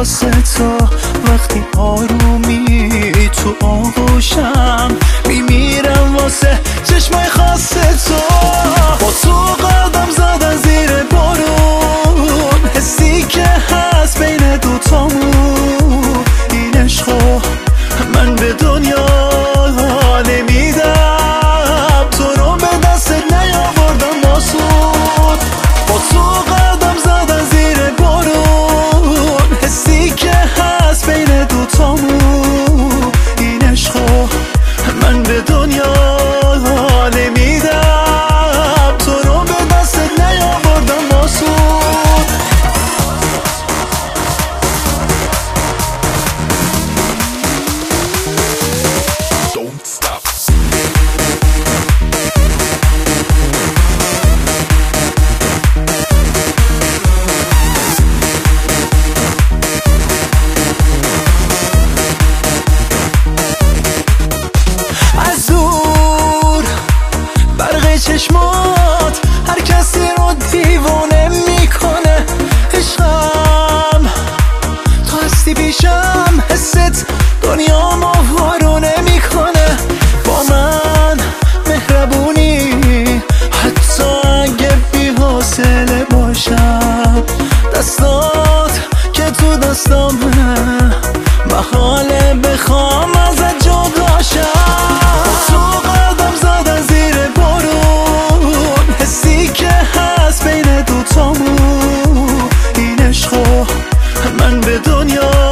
واسه تو وقتی آرومی تو آغوشم میمیرم واسه چشمای خاص تو با تو قدم زدن زیر بارون حسی که هست بین دوتامون این عشقو من به دنیا نمیدم تو رو به دست نیاوردم آسون با تو قدم زدن زیر بارون حسی که هست بین دوتامون این عشقو من به دنیا نمیدم تو رو به دست نیاوردم آسون چشمات هر کسی رو دیوانه میکنه عشقم تو هستی پیشم حست دنیا ما وارونه میکنه با من مهربونی حتی اگه بی حوصله باشم دستات که تو دستامه محاله بخوام ازت جدا شم من به دنیا